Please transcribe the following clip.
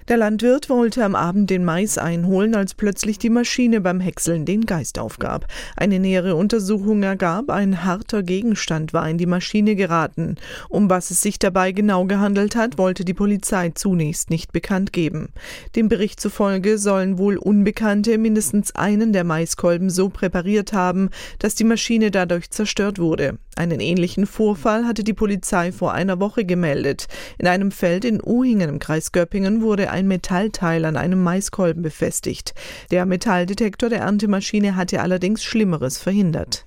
Der Landwirt wollte am Abend den Mais einholen, als plötzlich die Maschine beim Häckseln den Geist aufgab. Eine nähere Untersuchung ergab, ein harter Gegenstand war in die Maschine geraten. Um was es sich dabei genau gehandelt hat, wollte die Polizei zunächst nicht bekannt geben. Dem Bericht zufolge sollen wohl Unbekannte mindestens einen der Maiskolben so präpariert haben, dass die Maschine dadurch zerstört wurde. Einen ähnlichen Vorfall hatte die Polizei vor einer Woche gemeldet. In einem Feld in Uhingen im Kreis Göppingen wurde ein Metallteil an einem Maiskolben befestigt. Der Metalldetektor der Erntemaschine hatte allerdings Schlimmeres verhindert.